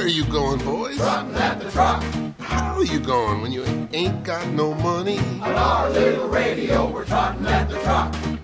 are you going, boys? Trotting at the trot. How you going when you ain't got no money? On our little radio, we're trotting at the trot.